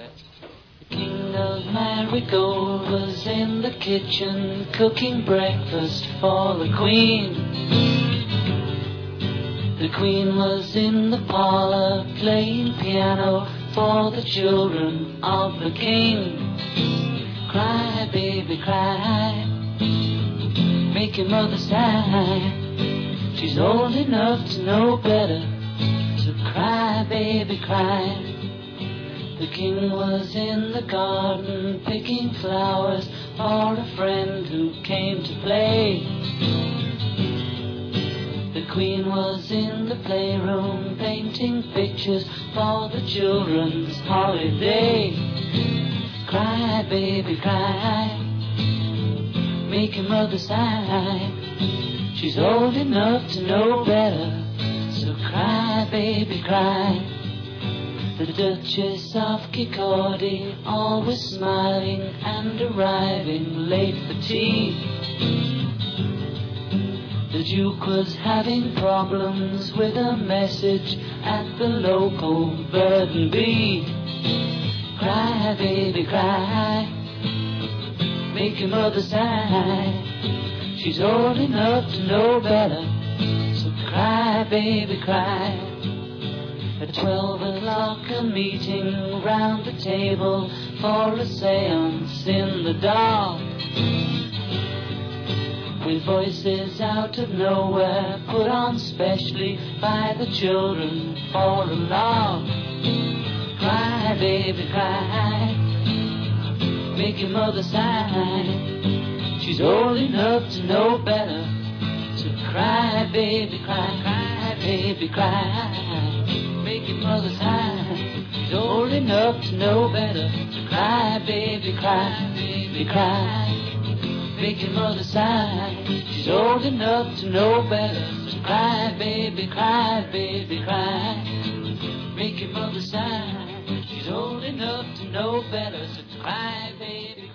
The King of Marigold was in the kitchen cooking breakfast for the Queen. The Queen was in the parlor playing piano for the children of the King. Cry, baby, cry, make your mother sigh. She's old enough to know better, so cry, baby, cry. The King was in the garden picking flowers for a friend who came to play. The Queen was in the playroom painting pictures for the children's holiday. Cry, baby, cry, make your mother sigh. She's old enough to know better, so cry, baby, cry. The Duchess of Kirkcaldy, always smiling and arriving late for tea. The Duke was having problems with a message at the local bird and bee. Cry, baby, cry, make your mother sigh. She's old enough to know better, so cry, baby, cry. At 12 o'clock a meeting round the table for a seance in the dark, with voices out of nowhere put on specially by the children for a lark. Cry, baby, cry, make your mother sigh. She's old enough to know better, so cry, baby, cry, cry, baby, cry, make your mother sigh. She's old enough to know better, so cry, baby, cry, make your mother sigh. She's old enough to know better, so cry, baby, cry, make your mother sigh. She's old enough to know better, so cry, baby.